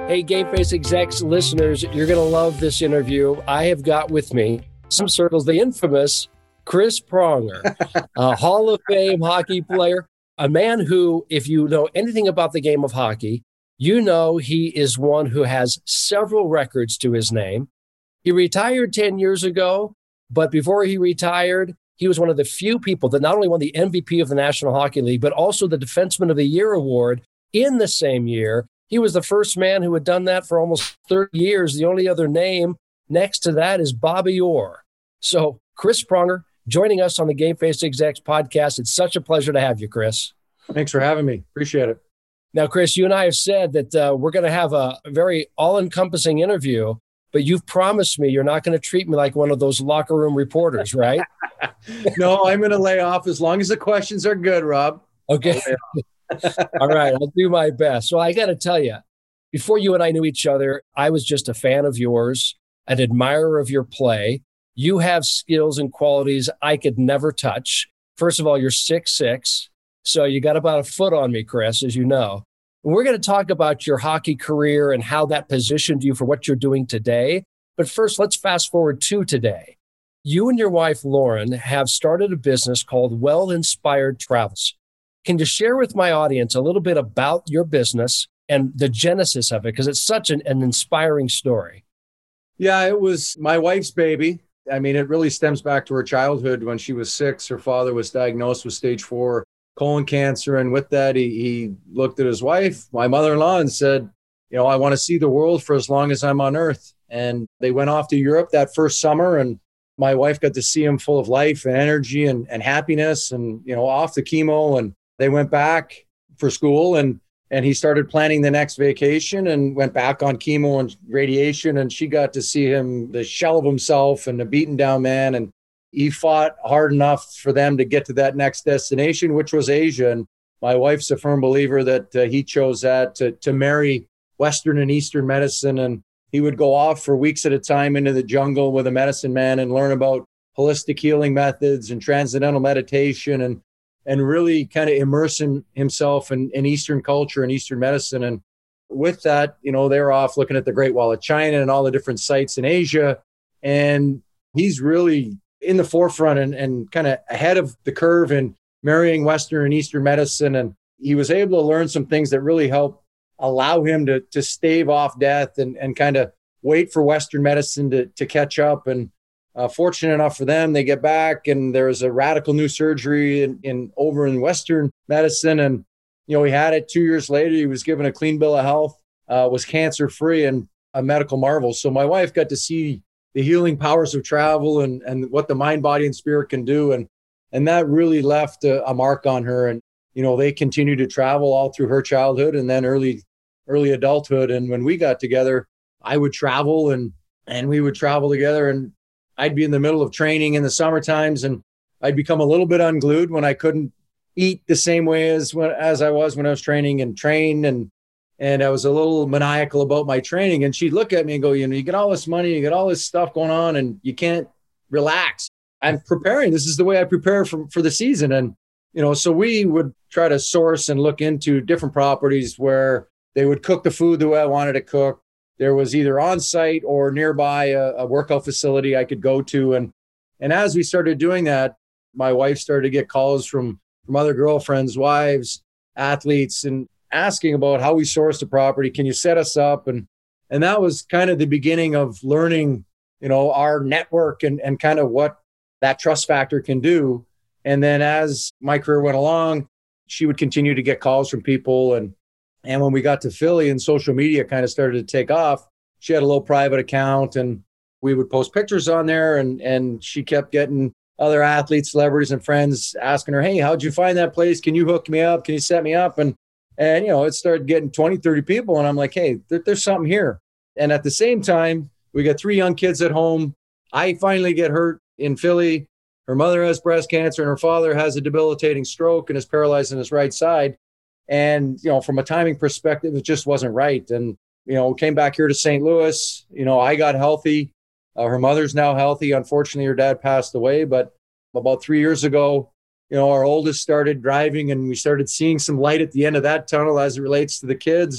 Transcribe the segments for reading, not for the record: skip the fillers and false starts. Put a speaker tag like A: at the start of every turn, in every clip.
A: Hey, Game Face Execs listeners, you're going to love this interview. I have got with me, some circles, the infamous Chris Pronger, a Hall of Fame hockey player, a man who, if you know anything about the game of hockey, you know he is one who has several records to his name. He retired 10 years ago, but before he retired, he was one of the few people that not only won the MVP of the National Hockey League, but also the Defenseman of the Year award in the same year. He was the first man who had done that for almost 30 years. The only other name next to that is Bobby Orr. So Chris Pronger joining us on the Game Face Execs podcast. It's such a pleasure to have you, Chris.
B: Thanks for having me. Appreciate it.
A: Now, Chris, you and I have said that we're going to have a very all-encompassing interview, but you've promised me you're not going to treat me like one of those locker room reporters, right?
B: No, I'm going to lay off as long as the questions are good, Rob.
A: Okay. All right. I'll do my best. So I got to tell you, before you and I knew each other, I was just a fan of yours, an admirer of your play. You have skills and qualities I could never touch. First of all, you're 6'6", so you got about a foot on me, Chris, as you know. And we're going to talk about your hockey career and how that positioned you for what you're doing today. But first, let's fast forward to today. You and your wife, Lauren, have started a business called Well Inspired Travels. Can you share with my audience a little bit about your business and the genesis of it? Because it's such an inspiring story.
B: Yeah, it was my wife's baby. I mean, it really stems back to her childhood. When she was 6, her father was diagnosed with stage 4 colon cancer. And with that, he looked at his wife, my mother-in-law, and said, I want to see the world for as long as I'm on earth. And they went off to Europe that first summer, and my wife got to see him full of life and energy and happiness and, off the chemo. And they went back for school, and he started planning the next vacation and went back on chemo and radiation. And she got to see him, the shell of himself and a beaten down man. And he fought hard enough for them to get to that next destination, which was Asia. And my wife's a firm believer that he chose that to marry Western and Eastern medicine. And he would go off for weeks at a time into the jungle with a medicine man and learn about holistic healing methods and transcendental meditation and really kind of immerse himself in Eastern culture and Eastern medicine. And with that, they were off looking at the Great Wall of China and all the different sites in Asia. And he's really in the forefront and kind of ahead of the curve in marrying Western and Eastern medicine. And he was able to learn some things that really helped allow him to stave off death and kind of wait for Western medicine to catch up. And fortunate enough for them, they get back and there's a radical new surgery over in Western medicine. And, he had it 2 years later. He was given a clean bill of health, was cancer-free and a medical marvel. So my wife got to see the healing powers of travel and what the mind, body, and spirit can do. And that really left a mark on her. And, they continued to travel all through her childhood and then early adulthood. And when we got together, I would travel and we would travel together, and I'd be in the middle of training in the summer times, and I'd become a little bit unglued when I couldn't eat the same way as I was when I was training and train. And I was a little maniacal about my training. And she'd look at me and go, you get all this money, you get all this stuff going on, and you can't relax. I'm preparing. This is the way I prepare for the season. And, so we would try to source and look into different properties where they would cook the food the way I wanted to cook. There was either on site or nearby a workout facility I could go to. And as we started doing that, my wife started to get calls from other girlfriends, wives, athletes, and asking about how we source the property. Can you set us up? And that was kind of the beginning of learning, our network and kind of what that trust factor can do. And then as my career went along, she would continue to get calls from people. And when we got to Philly and social media kind of started to take off, she had a little private account and we would post pictures on there. And she kept getting other athletes, celebrities, and friends asking her, hey, how'd you find that place? Can you hook me up? Can you set me up? And it started getting 20, 30 people. And I'm like, hey, there's something here. And at the same time, we got 3 young kids at home. I finally get hurt in Philly. Her mother has breast cancer and her father has a debilitating stroke and is paralyzed on his right side. And, from a timing perspective, it just wasn't right. And, came back here to St. Louis. I got healthy. Her mother's now healthy. Unfortunately, her dad passed away. But about 3 years ago, our oldest started driving and we started seeing some light at the end of that tunnel as it relates to the kids. And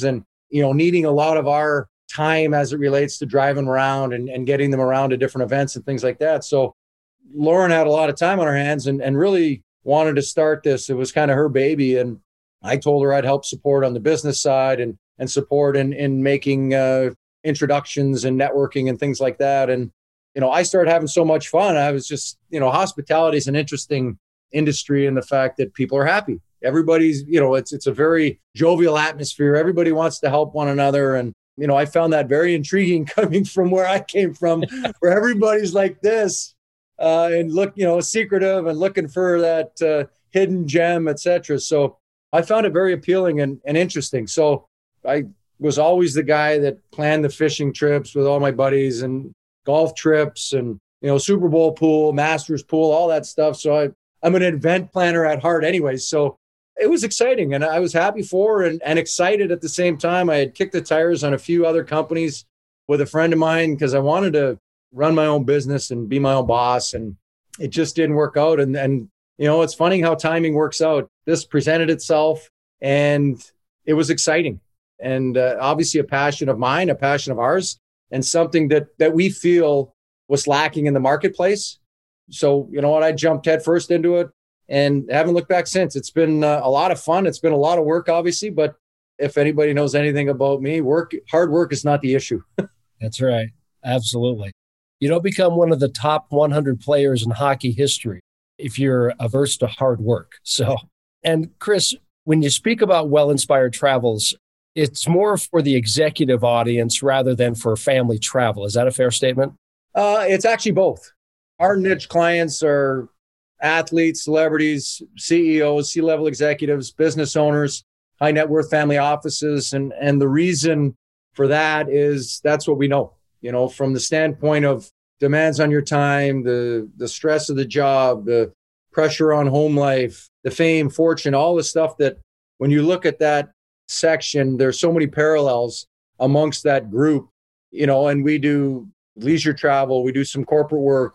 B: needing a lot of our time as it relates to driving around and getting them around to different events and things like that. So Lauren had a lot of time on her hands and really wanted to start this. It was kind of her baby. And I told her I'd help support on the business side and support in making introductions and networking and things like that. And, I started having so much fun. I was just, hospitality is an interesting industry in the fact that people are happy. Everybody's, it's a very jovial atmosphere. Everybody wants to help one another. And, I found that very intriguing coming from where I came from, where everybody's like this and look, secretive and looking for that hidden gem, etc. So I found it very appealing and interesting. So I was always the guy that planned the fishing trips with all my buddies and golf trips and, Super Bowl pool, Masters pool, all that stuff. So I'm an event planner at heart anyways. So it was exciting and I was happy for and excited at the same time. I had kicked the tires on a few other companies with a friend of mine because I wanted to run my own business and be my own boss. And it just didn't work out. And it's funny how timing works out. This presented itself and it was exciting. And obviously a passion of mine, a passion of ours, and something that we feel was lacking in the marketplace. So, I jumped headfirst into it and haven't looked back since. It's been a lot of fun. It's been a lot of work, obviously, but if anybody knows anything about me, hard work is not the issue.
A: That's right. Absolutely. You don't become one of the top 100 players in hockey history if you're averse to hard work. So, and Chris, when you speak about well-inspired travels, it's more for the executive audience rather than for family travel. Is that a fair statement?
B: It's actually both. Our niche clients are athletes, celebrities, CEOs, C-level executives, business owners, high net worth family offices. And the reason for that is that's what we know, from the standpoint of demands on your time, the stress of the job, the pressure on home life, the fame, fortune, all the stuff that when you look at that section, there's so many parallels amongst that group, and we do leisure travel, we do some corporate work,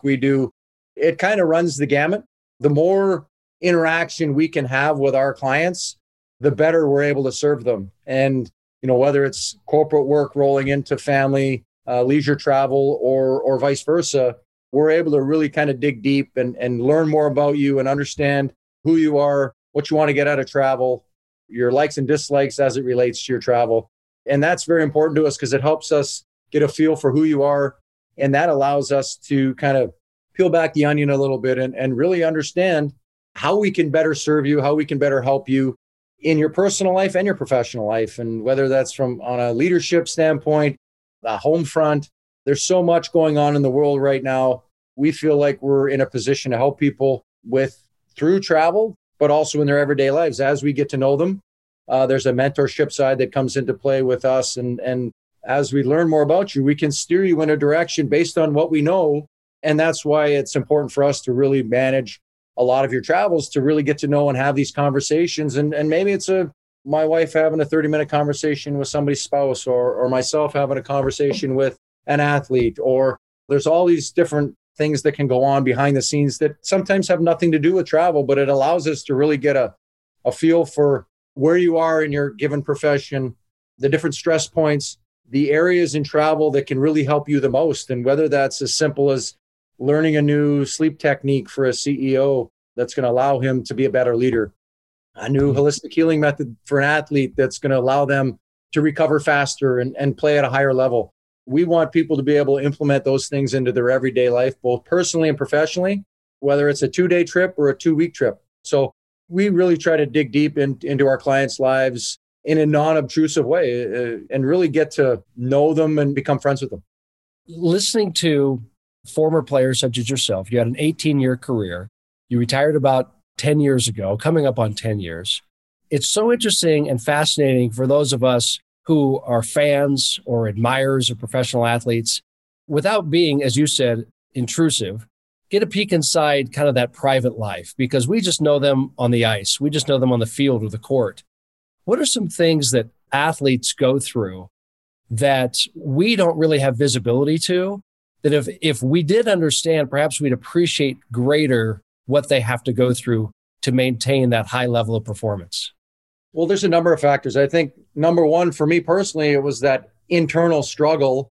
B: it kind of runs the gamut. The more interaction we can have with our clients, the better we're able to serve them. And, whether it's corporate work rolling into family, leisure travel, or vice versa, we're able to really kind of dig deep and learn more about you and understand who you are, what you want to get out of travel, your likes and dislikes as it relates to your travel. And that's very important to us because it helps us get a feel for who you are. And that allows us to kind of peel back the onion a little bit and really understand how we can better serve you, how we can better help you in your personal life and your professional life. And whether that's from on a leadership standpoint, the home front, there's so much going on in the world right now. We feel like we're in a position to help people through travel, but also in their everyday lives as we get to know them. There's a mentorship side that comes into play with us. And as we learn more about you, we can steer you in a direction based on what we know. And that's why it's important for us to really manage a lot of your travels, to really get to know and have these conversations. And maybe it's my wife having a 30-minute conversation with somebody's spouse, or myself having a conversation with an athlete, or there's all these different things that can go on behind the scenes that sometimes have nothing to do with travel, but it allows us to really get a feel for where you are in your given profession, the different stress points, the areas in travel that can really help you the most. And whether that's as simple as learning a new sleep technique for a CEO that's going to allow him to be a better leader, a new holistic healing method for an athlete that's going to allow them to recover faster and play at a higher level. We want people to be able to implement those things into their everyday life, both personally and professionally, whether it's a 2-day trip or a 2-week trip. So we really try to dig deep into our clients' lives in a non-obtrusive way and really get to know them and become friends with them.
A: Listening to former players such as yourself, you had an 18-year career. You retired about 10 years ago, coming up on 10 years. It's so interesting and fascinating for those of us who are fans or admirers of professional athletes, without being, as you said, intrusive, get a peek inside kind of that private life, because we just know them on the ice. We just know them on the field or the court. What are some things that athletes go through that we don't really have visibility to, that if we did understand, perhaps we'd appreciate greater what they have to go through to maintain that high level of performance?
B: Well, there's a number of factors. I think number one, for me personally, it was that internal struggle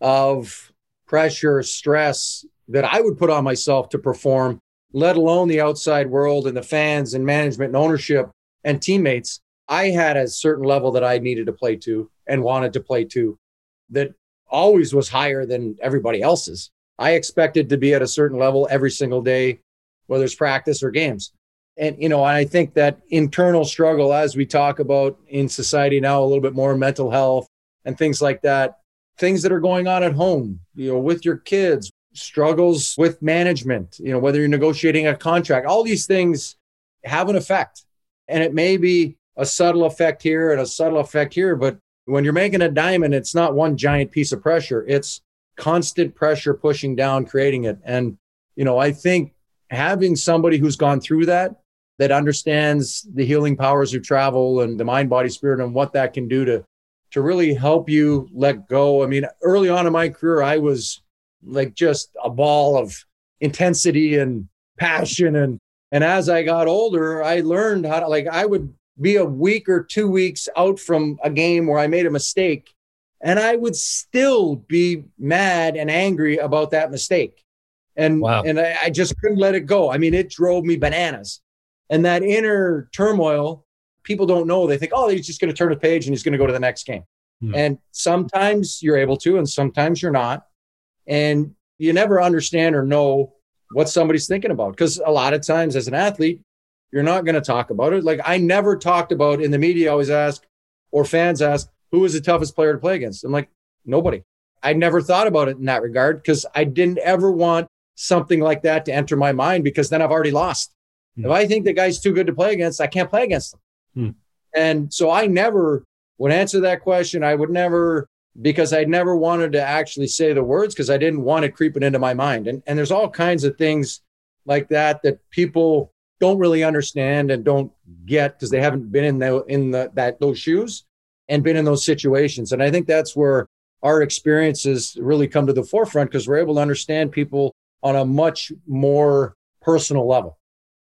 B: of pressure, stress that I would put on myself to perform, let alone the outside world and the fans and management and ownership and teammates. I had a certain level that I needed to play to and wanted to play to that always was higher than everybody else's. I expected to be at a certain level every single day, whether it's practice or games. And, I think that internal struggle, as we talk about in society now, a little bit more mental health and things like that, things that are going on at home, with your kids, struggles with management, whether you're negotiating a contract, all these things have an effect. And it may be a subtle effect here and a subtle effect here, but when you're making a diamond, it's not one giant piece of pressure. It's constant pressure pushing down, creating it. And, I think having somebody who's gone through that understands the healing powers of travel and the mind, body, spirit, and what that can do to really help you let go. I mean, early on in my career, I was like just a ball of intensity and passion. And as I got older, I learned how to, I would be a week or 2 weeks out from a game where I made a mistake, and I would still be mad and angry about that mistake. And,
A: wow.
B: And I just couldn't let it go. I mean, it drove me bananas. And that inner turmoil, people don't know. They think, oh, he's just going to turn a page and he's going to go to the next game. And sometimes you're able to, and sometimes you're not. And you never understand or know what somebody's thinking about. Because a lot of times as an athlete, you're not going to talk about it. Like I never talked about in the media, always ask, or fans ask, who was the toughest player to play against? I'm like, nobody. I never thought about it in that regard because I didn't ever want something like that to enter my mind, because then I've already lost. If I think the guy's too good to play against, I can't play against him. And so I never would answer that question. I would never, because I never wanted to actually say the words because I didn't want it creeping into my mind. And there's all kinds of things like that people don't really understand and don't get because they haven't been in those shoes and been in those situations. And I think that's where our experiences really come to the forefront, because we're able to understand people on a much more personal level.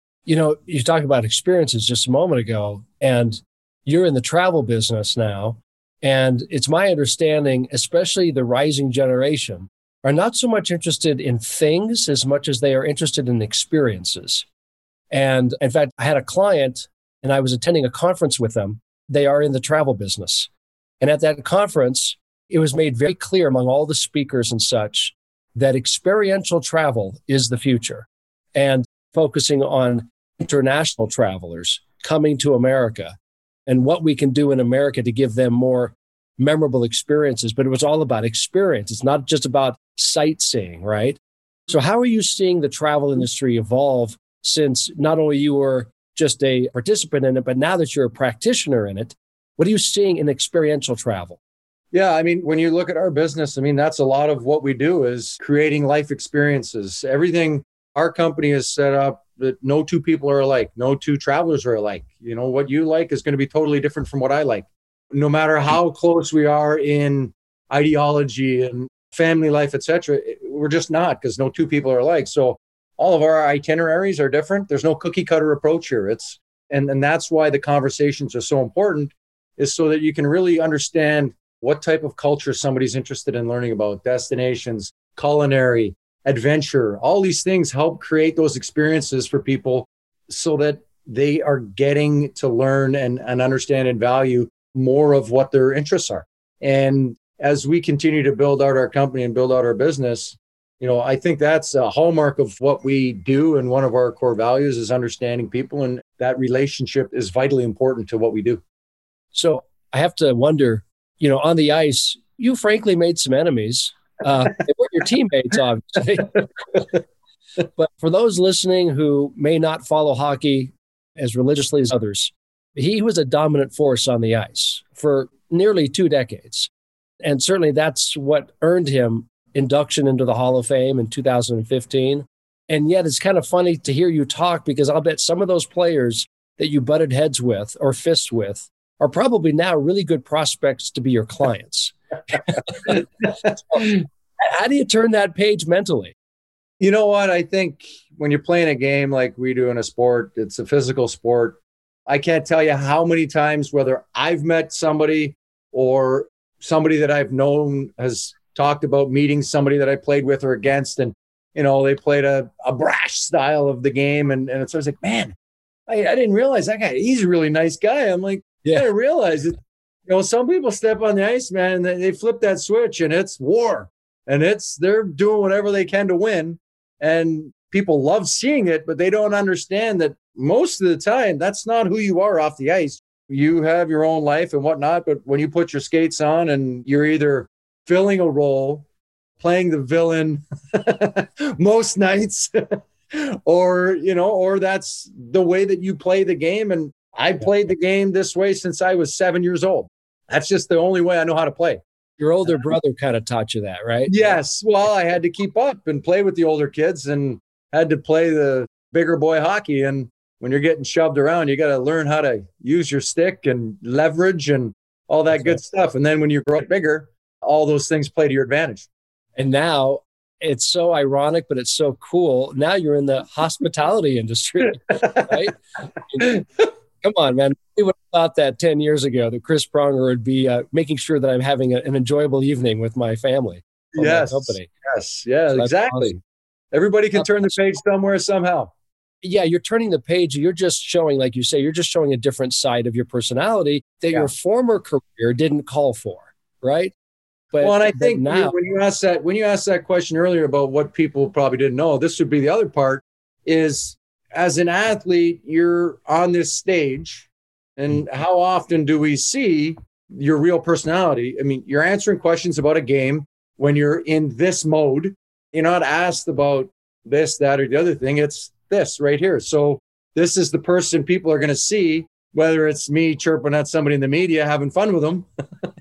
A: You talked about experiences just a moment ago, and you're in the travel business now. And it's my understanding, especially the rising generation, are not so much interested in things as much as they are interested in experiences. And in fact, I had a client and I was attending a conference with them. They are in the travel business. And at that conference, it was made very clear among all the speakers and such that experiential travel is the future, and focusing on international travelers coming to America and what we can do in America to give them more memorable experiences. But it was all about experience. It's not just about sightseeing, right? So how are you seeing the travel industry evolve, since not only you were just a participant in it, but now that you're a practitioner in it? What are you seeing in experiential travel?
B: Yeah, I mean, when you look at our business, I mean, that's a lot of what we do is creating life experiences. Everything our company is set up that no two people are alike. No two travelers are alike. What you like is going to be totally different from what I like. No matter how close we are in ideology and family life, etc., we're just not, because no two people are alike. So all of our itineraries are different. There's no cookie cutter approach here. And that's why the conversations are so important, is so that you can really understand what type of culture somebody's interested in learning about, destinations, culinary, adventure. All these things help create those experiences for people so that they are getting to learn and understand and value more of what their interests are. And as we continue to build out our company and build out our business, I think that's a hallmark of what we do. And one of our core values is understanding people. And that relationship is vitally important to what we do.
A: So I have to wonder, on the ice, you frankly made some enemies. They weren't your teammates, obviously. But for those listening who may not follow hockey as religiously as others, he was a dominant force on the ice for nearly 2 decades. And certainly that's what earned him induction into the Hall of Fame in 2015. And yet it's kind of funny to hear you talk, because I'll bet some of those players that you butted heads with or fists with are probably now really good prospects to be your clients. How do you turn that page mentally?
B: You know what? I think when you're playing a game like we do in a sport, it's a physical sport. I can't tell you how many times, whether I've met somebody or somebody that I've known has talked about meeting somebody that I played with or against. And, they played a brash style of the game. And it's always like, man, I didn't realize that guy, he's a really nice guy. I'm like, yeah, I didn't realize it. Some people step on the ice, man, and they flip that switch and it's war. And they're doing whatever they can to win. And people love seeing it, but they don't understand that most of the time, that's not who you are off the ice. You have your own life and whatnot, but when you put your skates on and you're either filling a role, playing the villain most nights, or that's the way that you play the game. And I played the game this way since I was 7 years old. That's just the only way I know how to play.
A: Your older brother kind of taught you that, right?
B: Yes. Well, I had to keep up and play with the older kids and had to play the bigger boy hockey. And when you're getting shoved around, you got to learn how to use your stick and leverage and all that good stuff. And then when you grow bigger, all those things play to your advantage. And
A: now it's so ironic, but it's so cool. Now you're in the hospitality industry, right? Come on, man. We would have thought that 10 years ago that Chris Pronger would be making sure that I'm having an enjoyable evening with my family.
B: Yes.
A: My company.
B: Yes. Yeah, so exactly. Awesome. Everybody can turn the page somewhere, somehow.
A: Yeah, you're turning the page. You're just showing, like you say, you're just showing a different side of your personality that your former career didn't call for, right? But,
B: and I think now, when you asked that question earlier about what people probably didn't know, this would be the other part is, as an athlete, you're on this stage, and how often do we see your real personality? I mean, you're answering questions about a game when you're in this mode. You're not asked about this, that, or the other thing. It's this right here. So this is the person people are going to see, whether it's me chirping at somebody in the media, having fun with them,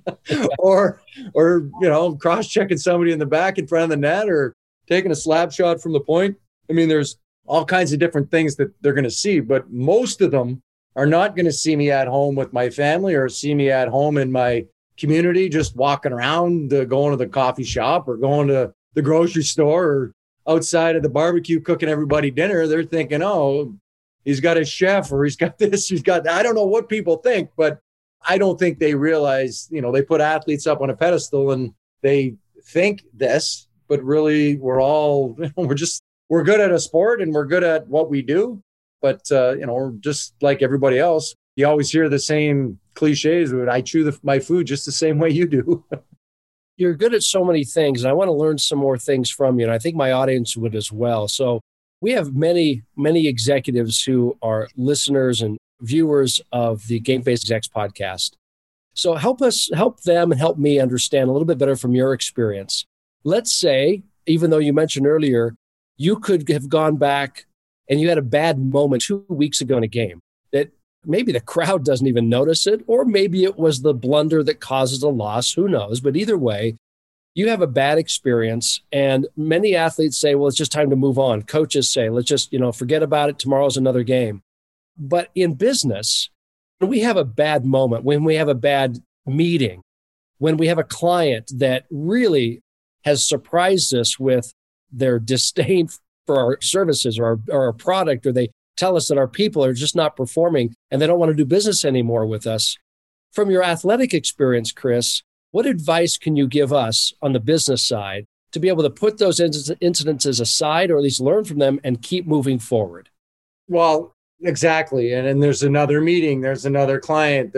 B: or cross-checking somebody in the back in front of the net, or taking a slap shot from the point. I mean, there's all kinds of different things that they're going to see, but most of them are not going to see me at home with my family or see me at home in my community, just walking around, going to the coffee shop or going to the grocery store or outside of the barbecue cooking everybody dinner. They're thinking, oh, he's got a chef, or he's got this, he's got that. I don't know what people think, but I don't think they realize, they put athletes up on a pedestal and they think this, but really we're all, we're good at a sport and we're good at what we do. But, we're just like everybody else. You always hear the same cliches, but I chew my food just the same way you do.
A: You're good at so many things, and I want to learn some more things from you, and I think my audience would as well. So we have many, many executives who are listeners and viewers of the Game Face Execs podcast. So help them and help me understand a little bit better from your experience. Let's say, even though you mentioned earlier, you could have gone back and you had a bad moment 2 weeks ago in a game that maybe the crowd doesn't even notice it, or maybe it was the blunder that causes a loss. Who knows? But either way, you have a bad experience, and many athletes say, well, it's just time to move on. Coaches say, let's just, forget about it. Tomorrow's another game. But in business, when we have a bad moment, when we have a bad meeting, when we have a client that really has surprised us with their disdain for our services or our product, or they tell us that our people are just not performing and they don't want to do business anymore with us. From your athletic experience, Chris, what advice can you give us on the business side to be able to put those incidences aside, or at least learn from them and keep moving forward?
B: Well, exactly. And there's another meeting, there's another client,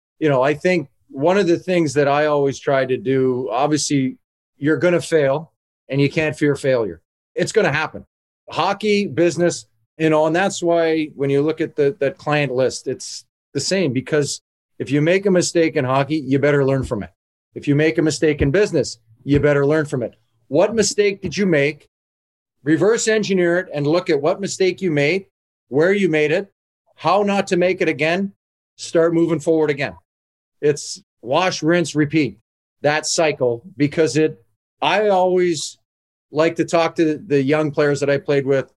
B: I think one of the things that I always try to do, obviously you're going to fail and you can't fear failure. It's going to happen. Hockey, business, and that's why when you look at that client list, it's the same, because if you make a mistake in hockey, you better learn from it. If you make a mistake in business, you better learn from it. What mistake did you make? Reverse engineer it and look at what mistake you made, where you made it, how not to make it again, start moving forward again. It's wash, rinse, repeat, that cycle, because I always like to talk to the young players that I played with.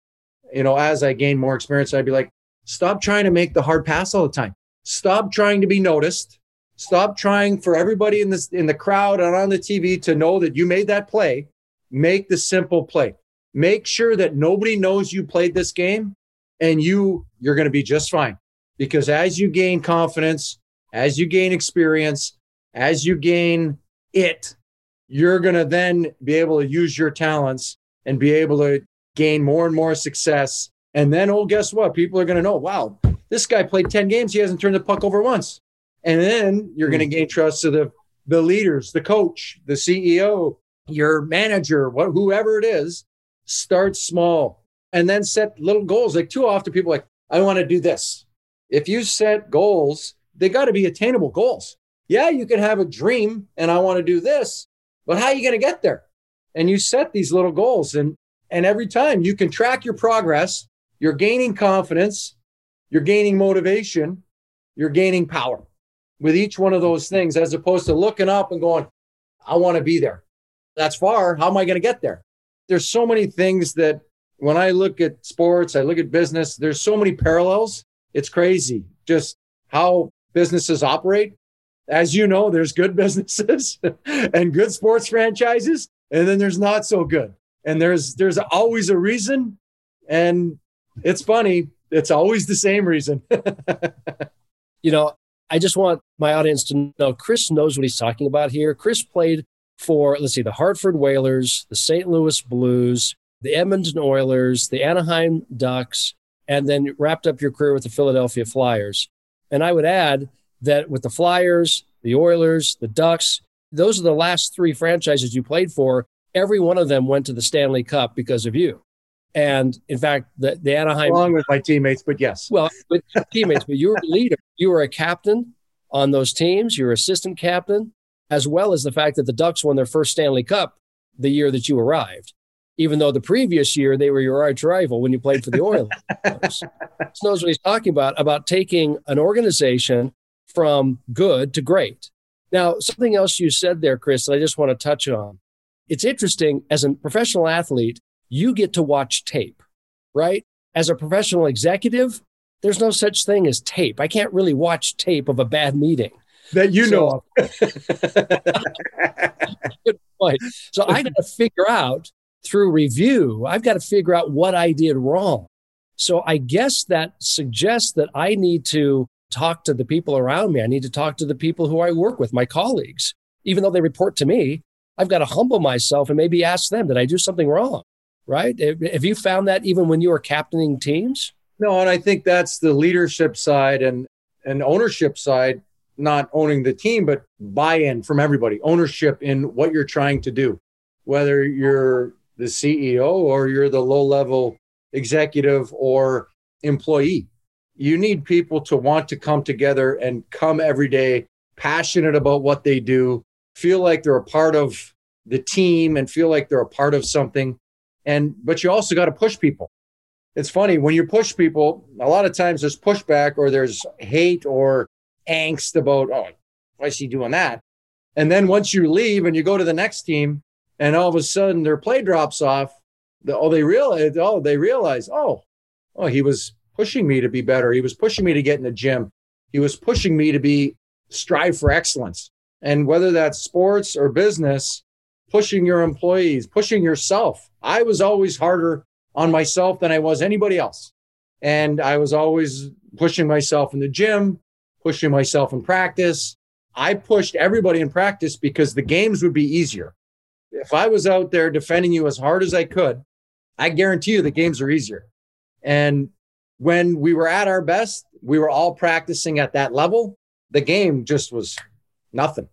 B: As I gain more experience, I'd be like, stop trying to make the hard pass all the time. Stop trying to be noticed. Stop trying for everybody in the crowd and on the TV to know that you made that play. Make the simple play. Make sure that nobody knows you played this game, and you're going to be just fine. because as you gain confidence, as you gain experience, as you gain it, you're going to then be able to use your talents and be able to gain more and more success. And then, oh, guess what? People are going to know, wow, this guy played 10 games. He hasn't turned the puck over once. And then you're going to gain trust of the leaders, the coach, the CEO, your manager, whoever it is. Start small and then set little goals. Like too often people are like, I want to do this. If you set goals, they got to be attainable goals. Yeah, you can have a dream and I want to do this, but how are you going to get there? And you set these little goals and every time you can track your progress, you're gaining confidence, you're gaining motivation, you're gaining power with each one of those things, as opposed to looking up and going, I want to be there. That's far. How am I going to get there? There's so many things that when I look at sports, I look at business, there's so many parallels. It's crazy just how businesses operate. As you know, there's good businesses and good sports franchises, and then there's not so good. And there's always a reason. And it's funny. It's always the same reason.
A: I just want my audience to know Chris knows what he's talking about here. Chris played for, the Hartford Whalers, the St. Louis Blues, the Edmonton Oilers, the Anaheim Ducks, and then wrapped up your career with the Philadelphia Flyers. And I would add that with the Flyers, the Oilers, the Ducks, those are the last three franchises you played for. Every one of them went to the Stanley Cup because of you. And in fact, the Anaheim...
B: Along with my teammates, but yes.
A: Well, with your teammates, but you were a leader. You were a captain on those teams. You were assistant captain, as well as the fact that the Ducks won their first Stanley Cup the year that you arrived, even though the previous year they were your arch rival when you played for the Oilers. He knows what he's talking about taking an organization from good to great. Now, something else you said there, Chris, that I just want to touch on. It's interesting, as a professional athlete, you get to watch tape, right? As a professional executive, there's no such thing as tape. I can't really watch tape of a bad meeting.
B: That you know of.
A: Good point. So I got to figure out through review, I've got to figure out what I did wrong. So I guess that suggests that I need to talk to the people around me. I need to talk to the people who I work with, my colleagues. Even though they report to me, I've got to humble myself and maybe ask them, did I do something wrong? Right? Have you found that even when you were captaining teams?
B: No, and I think that's the leadership side and ownership side, not owning the team, but buy-in from everybody, ownership in what you're trying to do, whether you're the CEO or you're the low-level executive or employee. You need people to want to come together and come every day, passionate about what they do, feel like they're a part of the team and feel like they're a part of something. But you also got to push people. It's funny, when you push people, a lot of times there's pushback or there's hate or angst about, oh, why is he doing that? And then once you leave and you go to the next team and all of a sudden their play drops off, they realize, he was pushing me to be better. He was pushing me to get in the gym. He was pushing me to strive for excellence. And whether that's sports or business, pushing your employees, pushing yourself. I was always harder on myself than I was anybody else. And I was always pushing myself in the gym, pushing myself in practice. I pushed everybody in practice because the games would be easier. If I was out there defending you as hard as I could, I guarantee you the games are easier. And when we were at our best, we were all practicing at that level. The game just was nothing.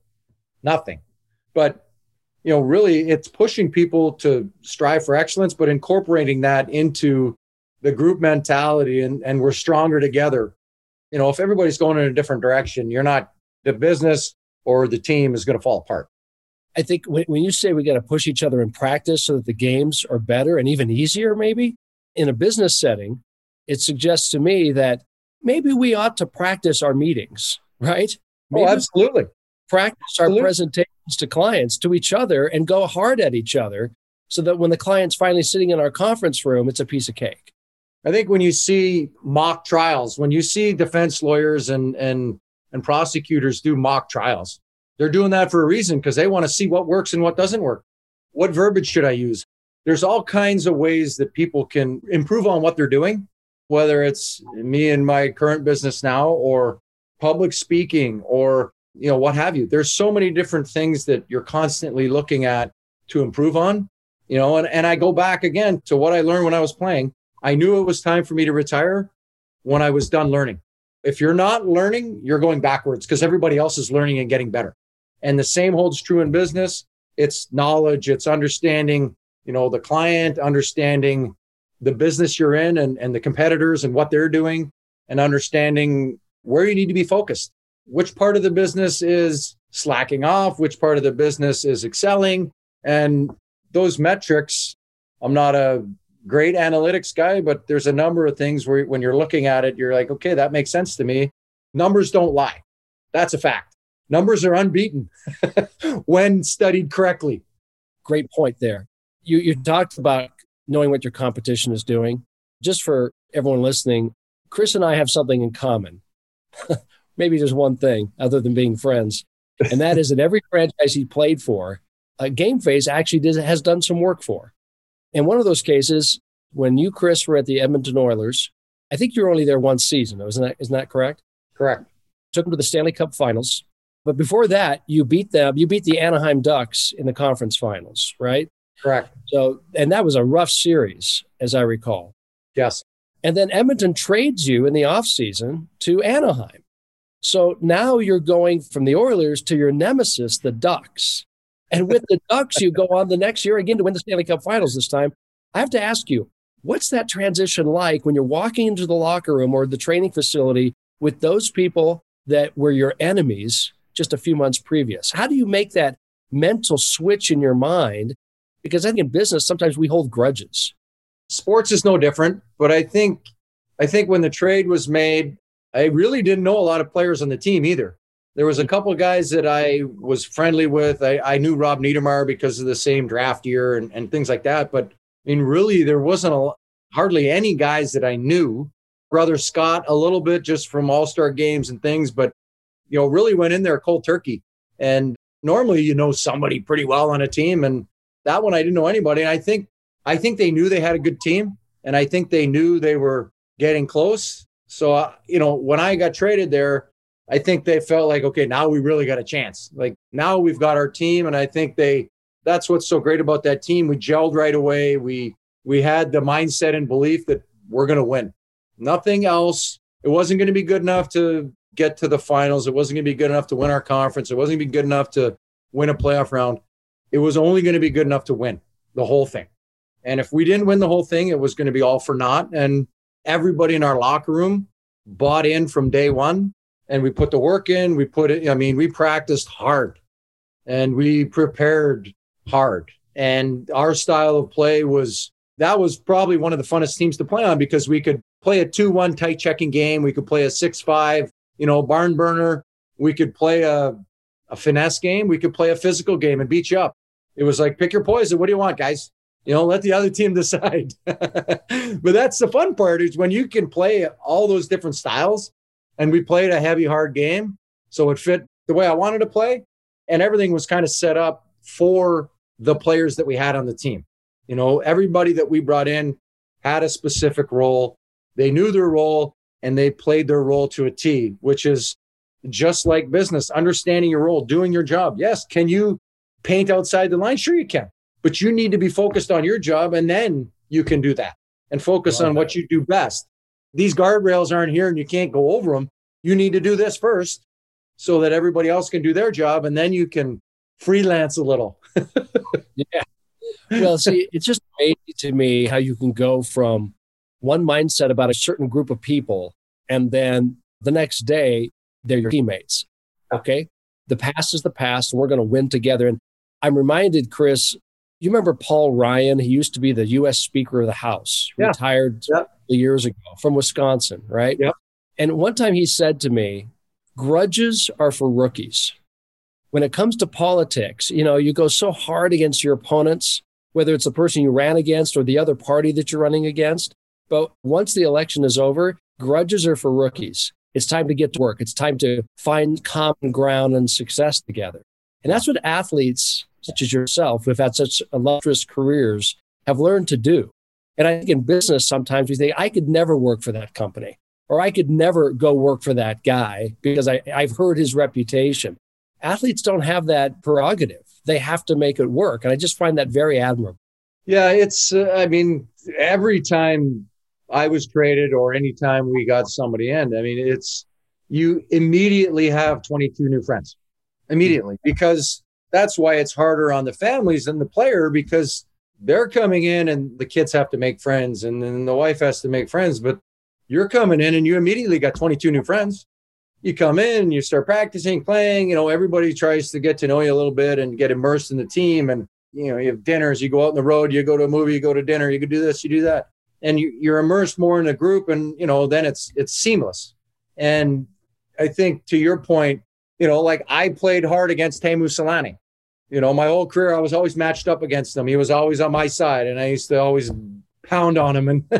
B: But really, it's pushing people to strive for excellence, but incorporating that into the group mentality and we're stronger together. If everybody's going in a different direction, the business or the team is going to fall apart.
A: I think when you say we got to push each other in practice so that the games are better and even easier, maybe in a business setting, it suggests to me that maybe we ought to practice our meetings, right? Maybe
B: absolutely.
A: Practice our presentations to clients, to each other, and go hard at each other so that when the client's finally sitting in our conference room, it's a piece of cake.
B: I think when you see mock trials, when you see defense lawyers and prosecutors do mock trials, they're doing that for a reason because they want to see what works and what doesn't work. What verbiage should I use? There's all kinds of ways that people can improve on what they're doing whether it's me in my current business now or public speaking or, what have you. There's so many different things that you're constantly looking at to improve on, and I go back again to what I learned when I was playing. I knew it was time for me to retire when I was done learning. If you're not learning, you're going backwards because everybody else is learning and getting better. And the same holds true in business. It's knowledge, it's understanding, the client, understanding the business you're in and the competitors and what they're doing, and understanding where you need to be focused. Which part of the business is slacking off? Which part of the business is excelling? And those metrics, I'm not a great analytics guy, but there's a number of things where when you're looking at it, you're like, okay, that makes sense to me. Numbers don't lie. That's a fact. Numbers are unbeaten when studied correctly.
A: Great point there. You talked about knowing what your competition is doing. Just for everyone listening, Chris and I have something in common. Maybe just one thing other than being friends. And that is that every franchise he played for, GameFace actually has done some work for. In one of those cases, when you, Chris, were at the Edmonton Oilers, I think you were only there one season. Isn't that correct?
B: Correct.
A: Took them to the Stanley Cup Finals. But before that, you beat them. You beat the Anaheim Ducks in the conference finals, right?
B: Correct.
A: So, and that was a rough series, as I recall.
B: Yes.
A: And then Edmonton trades you in the offseason to Anaheim. So now you're going from the Oilers to your nemesis, the Ducks. And with the Ducks, you go on the next year again to win the Stanley Cup Finals this time. I have to ask you, what's that transition like when you're walking into the locker room or the training facility with those people that were your enemies just a few months previous? How do you make that mental switch in your mind? Because I think in business, sometimes we hold grudges.
B: Sports is no different, but I think when the trade was made, I really didn't know a lot of players on the team either. There was a couple of guys that I was friendly with. I knew Rob Niedermayer because of the same draft year and things like that. But I mean, really, there wasn't hardly any guys that I knew. Brother Scott, a little bit just from all-star games and things, but really went in there cold turkey. And normally, somebody pretty well on a team. And that one, I didn't know anybody. And I think they knew they had a good team. And I think they knew they were getting close. So, when I got traded there, I think they felt like, okay, now we really got a chance. Like now we've got our team. And I think that's what's so great about that team. We gelled right away. We had the mindset and belief that we're going to win. Nothing else. It wasn't going to be good enough to get to the finals. It wasn't going to be good enough to win our conference. It wasn't going to be good enough to win a playoff round. It was only going to be good enough to win the whole thing. And if we didn't win the whole thing, it was going to be all for naught. And everybody in our locker room bought in from day one, and we put the work in. We practiced hard and we prepared hard. And our style of play was probably one of the funnest teams to play on because we could play a 2-1 tight checking game. We could play a 6-5, barn burner. We could play a finesse game. We could play a physical game and beat you up. It was like, pick your poison. What do you want, guys? Let the other team decide. But that's the fun part is when you can play all those different styles. And we played a heavy, hard game. So it fit the way I wanted to play. And everything was kind of set up for the players that we had on the team. Everybody that we brought in had a specific role. They knew their role and they played their role to a T, which is just like business, understanding your role, doing your job. Yes. Can you paint outside the line? Sure you can. But you need to be focused on your job, and then you can do that and focus on what you do best. These guardrails aren't here and you can't go over them. You need to do this first so that everybody else can do their job, and then you can freelance a little.
A: Yeah. Well, see, it's just amazing to me how you can go from one mindset about a certain group of people, and then the next day, they're your teammates. Okay? The past is the past, and we're going to win together. And I'm reminded, Chris, you remember Paul Ryan? He used to be the U.S. Speaker of the House, retired years ago from Wisconsin, right?
B: Yep.
A: And one time he said to me, grudges are for rookies. When it comes to politics, you go so hard against your opponents, whether it's the person you ran against or the other party that you're running against. But once the election is over, grudges are for rookies. It's time to get to work. It's time to find common ground and success together. And that's what athletes such as yourself, who've had such illustrious careers, have learned to do. And I think in business, sometimes we think, I could never work for that company, or I could never go work for that guy because I've heard his reputation. Athletes don't have that prerogative. They have to make it work. And I just find that very admirable.
B: Yeah, it's, every time I was traded or anytime we got somebody in, you immediately have 22 new friends. Immediately, because that's why it's harder on the families than the player, because they're coming in and the kids have to make friends and then the wife has to make friends. But you're coming in and you immediately got 22 new friends. You come in, you start practicing, playing, everybody tries to get to know you a little bit and get immersed in the team. And, you have dinners, you go out on the road, you go to a movie, you go to dinner, you can do this, you do that. And you're immersed more in a group and, then it's seamless. And I think to your point, like I played hard against Teemu Selanne. My whole career, I was always matched up against him. He was always on my side and I used to always pound on him and,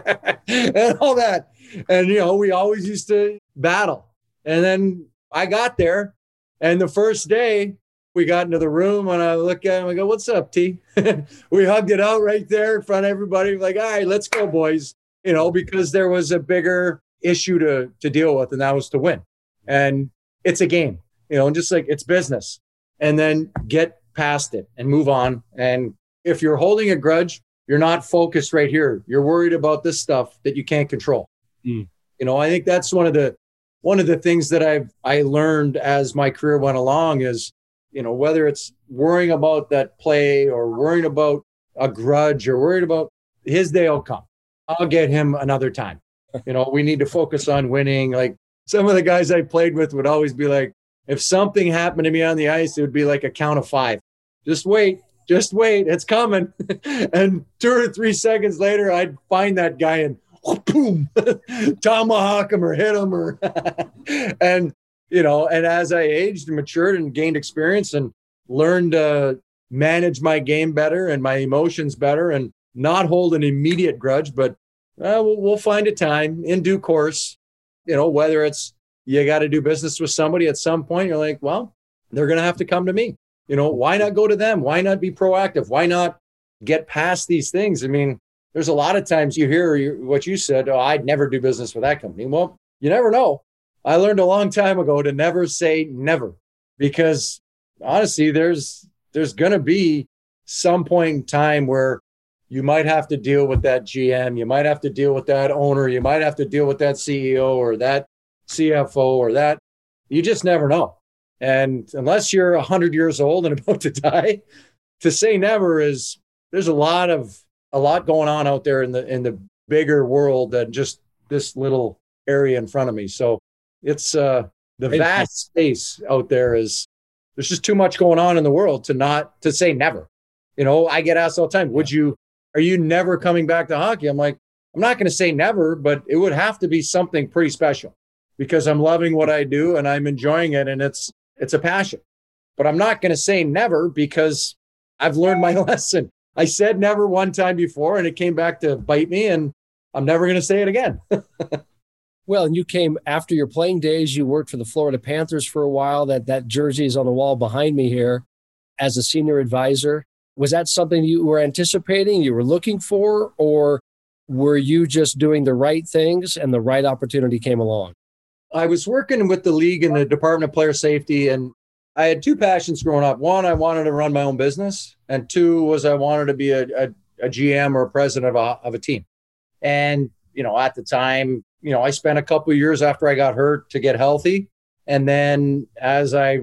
B: and all that. And, we always used to battle. And then I got there and the first day we got into the room and I look at him, I go, "What's up, T?" We hugged it out right there in front of everybody. Like, "All right, let's go, boys." Because there was a bigger issue to deal with, and that was to win. And it's a game, and just like it's business. And then get past it and move on. And if you're holding a grudge, you're not focused right here. You're worried about this stuff that you can't control. I think that's one of the things that I learned as my career went along is, whether it's worrying about that play or worrying about a grudge or worried about his day will come. I'll get him another time. We need to focus on winning. Like some of the guys I played with would always be like, if something happened to me on the ice, it would be like a count of 5. Just wait, it's coming. And 2 or 3 seconds later, I'd find that guy and boom, tomahawk him or hit him and, and as I aged and matured and gained experience and learned to manage my game better and my emotions better and not hold an immediate grudge, but we'll find a time in due course, whether it's you got to do business with somebody at some point, you're like, well, they're going to have to come to me. Why not go to them? Why not be proactive? Why not get past these things? There's a lot of times you hear what you said, "Oh, I'd never do business with that company." Well, you never know. I learned a long time ago to never say never, because honestly, there's going to be some point in time where you might have to deal with that GM. You might have to deal with that owner. You might have to deal with that CEO or that CFO or that. You just never know. And unless you're 100 years old and about to die, to say never there's a lot going on out there in the bigger world than just this little area in front of me. So it's the vast space out there there's just too much going on in the world to say never. I get asked all the time, are you never coming back to hockey? I'm like, I'm not going to say never, but it would have to be something pretty special because I'm loving what I do and I'm enjoying it. And it's a passion, but I'm not going to say never because I've learned my lesson. I said never one time before and it came back to bite me and I'm never going to say it again.
A: Well, and you came after your playing days, you worked for the Florida Panthers for a while. That jersey is on the wall behind me here as a senior advisor. Was that something you were anticipating, you were looking for, or were you just doing the right things and the right opportunity came along?
B: I was working with the league in the Department of Player Safety, and I had 2 passions growing up. One, I wanted to run my own business, and 2 was I wanted to be a GM or a president of a team. And, at the time, I spent a couple of years after I got hurt to get healthy. And then as I,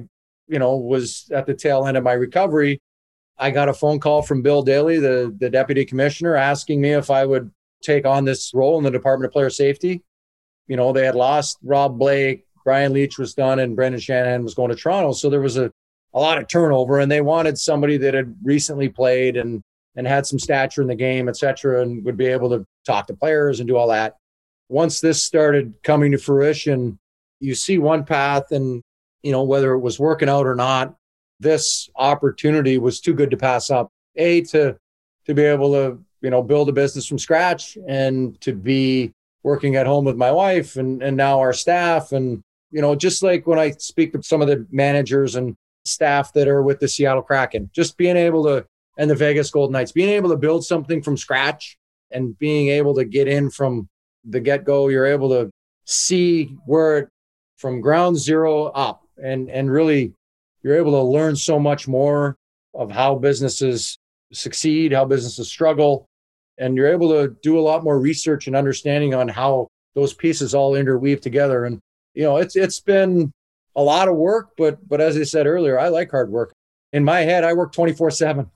B: was at the tail end of my recovery, I got a phone call from Bill Daly, the deputy commissioner, asking me if I would take on this role in the Department of Player Safety. They had lost Rob Blake, Brian Leach was done, and Brendan Shanahan was going to Toronto. So there was a lot of turnover, and they wanted somebody that had recently played and had some stature in the game, et cetera, and would be able to talk to players and do all that. Once this started coming to fruition, you see one path and, whether it was working out or not, this opportunity was too good to pass up. To be able to, build a business from scratch and to be working at home with my wife and now our staff. And, just like when I speak to some of the managers and staff that are with the Seattle Kraken, just being able to, and the Vegas Golden Knights, being able to build something from scratch and being able to get in from the get-go, you're able to see where it from ground zero up, and really you're able to learn so much more of how businesses succeed, how businesses struggle, and you're able to do a lot more research and understanding on how those pieces all interweave together. And it's been a lot of work, but as I said earlier, I like hard work. In my head, I work 24/7.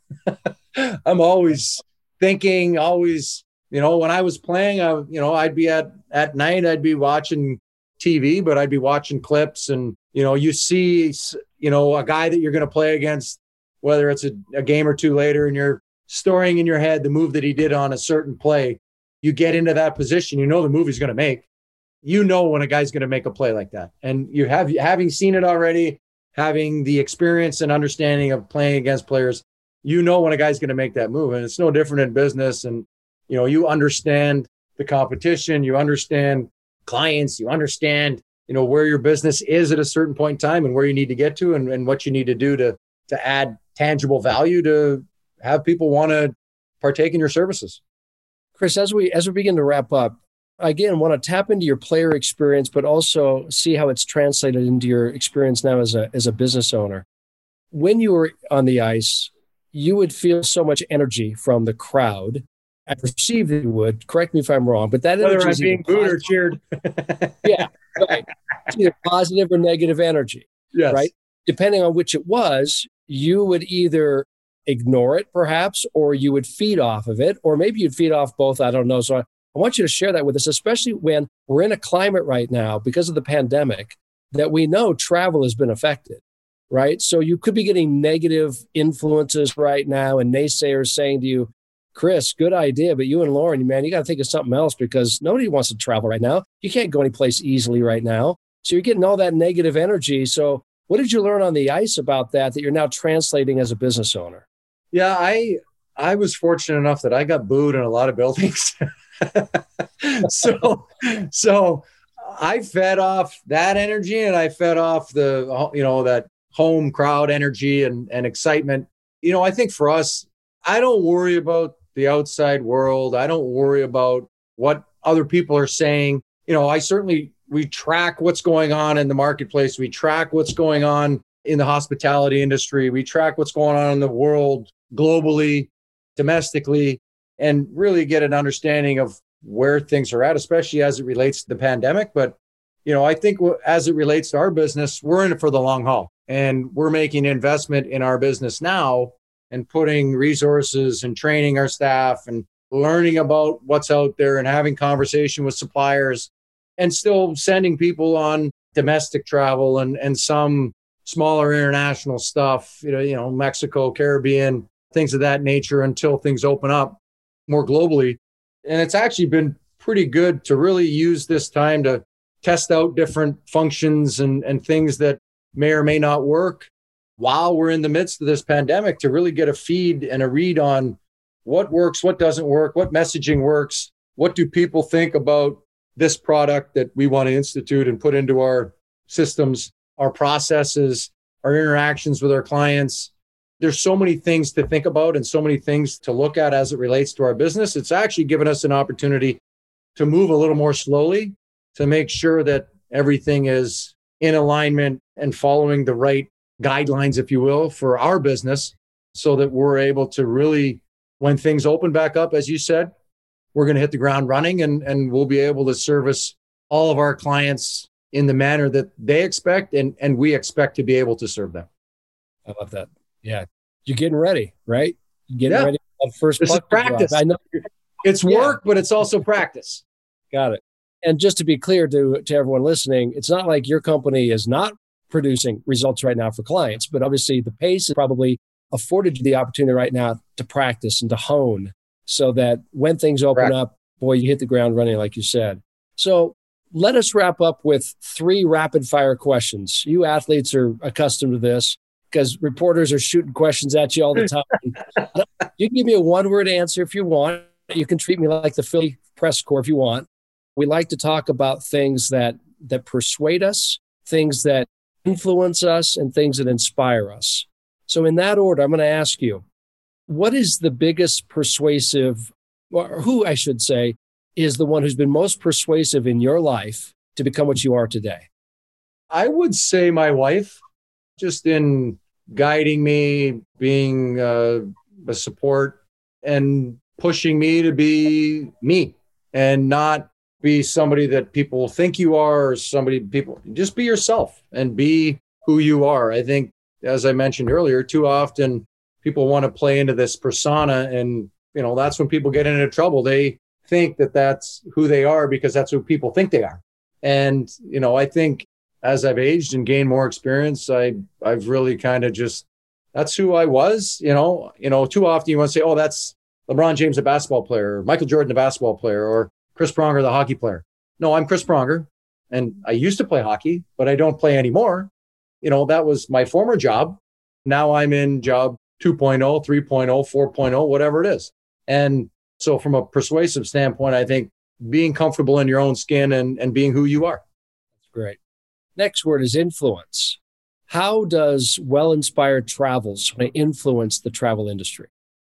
B: I'm always thinking, always, when I was playing, I'd be at night, I'd be watching TV, but I'd be watching clips, and, you see, a guy that you're going to play against, whether it's a game or two later, and you're storing in your head the move that he did on a certain play. You get into that position, the move he's going to make. When a guy's going to make a play like that. And having seen it already, having the experience and understanding of playing against players, when a guy's going to make that move. And it's no different in business. And, you understand the competition, you understand clients, you understand, where your business is at a certain point in time and where you need to get to, and what you need to do to add tangible value to have people want to partake in your services.
A: Chris, as we begin to wrap up, again, want to tap into your player experience, but also see how it's translated into your experience now as a business owner. When you were on the ice, you would feel so much energy from the crowd. I perceive that you would. Correct me if I'm wrong, but that
B: whether
A: energy
B: I'm
A: is
B: being booed or cheered.
A: Yeah, right. It's either positive or negative energy.
B: Yes.
A: Right? Depending on which it was, you would either ignore it, perhaps, or you would feed off of it, or maybe you'd feed off both. I don't know. So I want you to share that with us, especially when we're in a climate right now because of the pandemic that we know travel has been affected, right? So you could be getting negative influences right now and naysayers saying to you, Chris, good idea, but you and Lauren, man, you got to think of something else because nobody wants to travel right now. You can't go anyplace easily right now. So you're getting all that negative energy. So what did you learn on the ice about that you're now translating as a business owner?
B: Yeah, I was fortunate enough that I got booed in a lot of buildings. So I fed off that energy, and I fed off that home crowd energy and excitement. I think for us, I don't worry about the outside world. I don't worry about what other people are saying. We track what's going on in the marketplace. We track what's going on in the hospitality industry. We track what's going on in the world globally, domestically, and really get an understanding of where things are at, especially as it relates to the pandemic. But, I think as it relates to our business, we're in it for the long haul, and we're making investment in our business now and putting resources and training our staff and learning about what's out there and having conversation with suppliers, and still sending people on domestic travel and some smaller international stuff, Mexico, Caribbean, things of that nature until things open up more globally. And it's actually been pretty good to really use this time to test out different functions and things that may or may not work while we're in the midst of this pandemic, to really get a feed and a read on what works, what doesn't work, what messaging works, what do people think about this product that we want to institute and put into our systems, our processes, our interactions with our clients. There's so many things to think about and so many things to look at as it relates to our business. It's actually given us an opportunity to move a little more slowly, to make sure that everything is in alignment and following the right guidelines, if you will, for our business, so that we're able to really, when things open back up, as you said, we're going to hit the ground running, and we'll be able to service all of our clients in the manner that they expect and we expect to be able to serve them.
A: I love that. Yeah. You're getting ready, right? You're getting ready for that first
B: this is practice. I know it's work, but it's also practice.
A: Got it. And just to be clear to everyone listening, it's not like your company is not producing results right now for clients, but obviously the pace is probably afforded you the opportunity right now to practice and to hone so that when things open up, boy, you hit the ground running, like you said. So let us wrap up with 3 rapid fire questions. You athletes are accustomed to this because reporters are shooting questions at you all the time. You can give me a 1-word answer if you want. You can treat me like the Philly press corps if you want. We like to talk about things that persuade us, things that influence us, and things that inspire us. So in that order, I'm going to ask you, what is the biggest persuasive or who I should say, is the one who's been most persuasive in your life to become what you are today?
B: I would say my wife, just in guiding me, being a support, and pushing me to be me and not be somebody that people think you are, or people just be yourself and be who you are. I think, as I mentioned earlier, too often people want to play into this persona, and that's when people get into trouble. They think that that's who they are because that's who people think they are. And I think as I've aged and gained more experience, I've really kind of just, that's who I was. Too often you want to say, oh, that's LeBron James, the basketball player, or Michael Jordan, the basketball player, or Chris Pronger, the hockey player. No, I'm Chris Pronger, and I used to play hockey, but I don't play anymore. That was my former job. Now I'm in job 2.0, 3.0, 4.0, whatever it is. And so from a persuasive standpoint, I think being comfortable in your own skin and being who you are.
A: That's great. Next word is influence. How does Well-Inspired Travels influence the travel industry?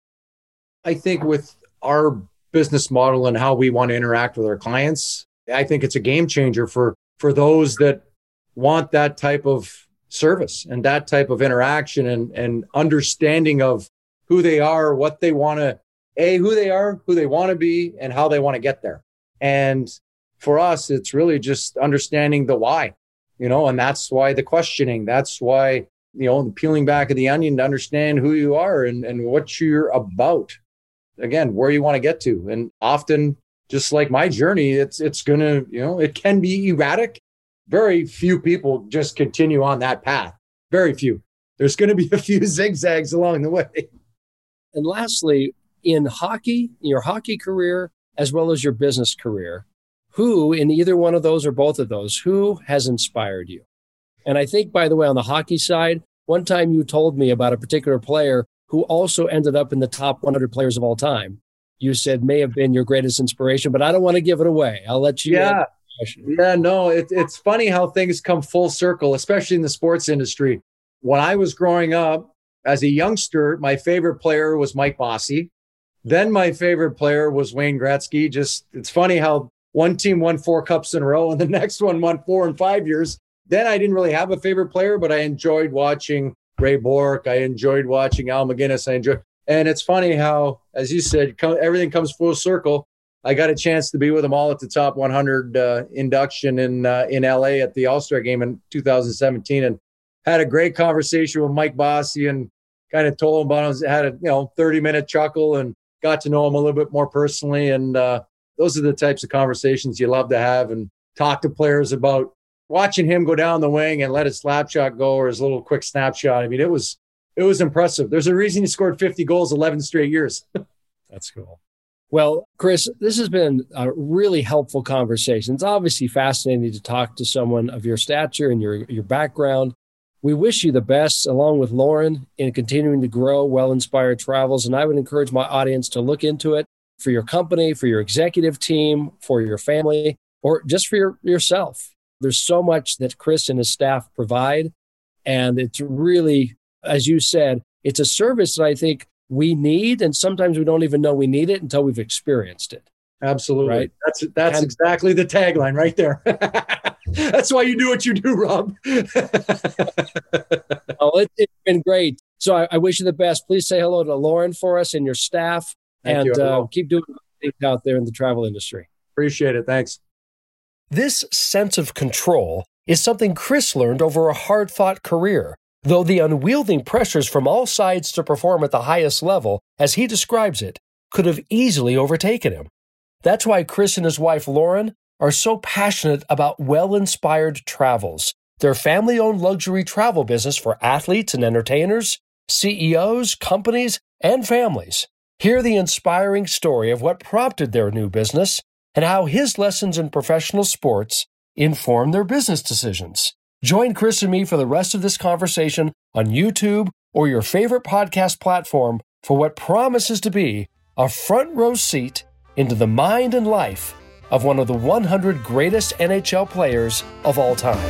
B: I think with our business model and how we want to interact with our clients, I think it's a game changer for those that want that type of service and that type of interaction and understanding of who they are, what they want to, who they are, who they want to be, and how they want to get there. And for us, it's really just understanding the why, and that's why the questioning, that's why, the peeling back of the onion to understand who you are and what you're about. Again, where you want to get to. And often, just like my journey, it's going to, it can be erratic. Very few people just continue on that path. Very few. There's going to be a few zigzags along the way.
A: And lastly, in hockey, your hockey career, as well as your business career, who in either one of those or both of those, who has inspired you? And I think, by the way, on the hockey side, one time you told me about a particular player who also ended up in the top 100 players of all time. You said may have been your greatest inspiration, but I don't want to give it away. I'll let you.
B: Yeah. No, it's funny how things come full circle, especially in the sports industry. When I was growing up as a youngster, my favorite player was Mike Bossy. Then my favorite player was Wayne Gretzky. It's funny how one team won 4 cups in a row and the next one won 4 in 5 years. Then I didn't really have a favorite player, but I enjoyed watching Ray Bourque. I enjoyed watching Al McGinnis. And it's funny how, as you said, everything comes full circle. I got a chance to be with them all at the top 100 induction in LA at the All-Star game in 2017, and had a great conversation with Mike Bossy and kind of told him about him. Had a 30-minute chuckle and got to know him a little bit more personally. And those are the types of conversations you love to have and talk to players about. Watching him go down the wing and let his slap shot go or his little quick snapshot. I mean, it was impressive. There's a reason he scored 50 goals 11 straight years.
A: That's cool. Well, Chris, this has been a really helpful conversation. It's obviously fascinating to talk to someone of your stature and your background. We wish you the best, along with Lauren, in continuing to grow Well-Inspired Travels. And I would encourage my audience to look into it for your company, for your executive team, for your family, or just for yourself. There's so much that Chris and his staff provide. And it's really, as you said, it's a service that I think we need. And sometimes we don't even know we need it until we've experienced it.
B: Absolutely.
A: Right?
B: That's exactly the tagline right there. That's why you do what you do, Rob.
A: It's been great. So I wish you the best. Please say hello to Lauren for us and your staff.
B: Thank
A: and keep doing things out there in the travel industry.
B: Appreciate it. Thanks.
A: This sense of control is something Chris learned over a hard-fought career, though the unwielding pressures from all sides to perform at the highest level, as he describes it, could have easily overtaken him. That's why Chris and his wife Lauren are so passionate about Well-Inspired Travels, their family-owned luxury travel business for athletes and entertainers, CEOs, companies, and families. Hear the inspiring story of what prompted their new business and how his lessons in professional sports inform their business decisions. Join Chris and me for the rest of this conversation on YouTube or your favorite podcast platform for what promises to be a front row seat into the mind and life of one of the 100 greatest NHL players of all time.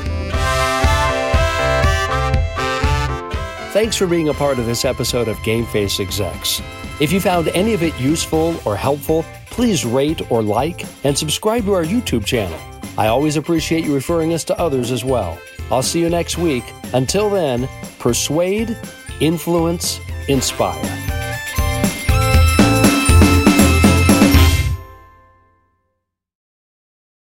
A: Thanks for being a part of this episode of Game Face Execs. If you found any of it useful or helpful, please rate or like and subscribe to our YouTube channel. I always appreciate you referring us to others as well. I'll see you next week. Until then, persuade, influence, inspire.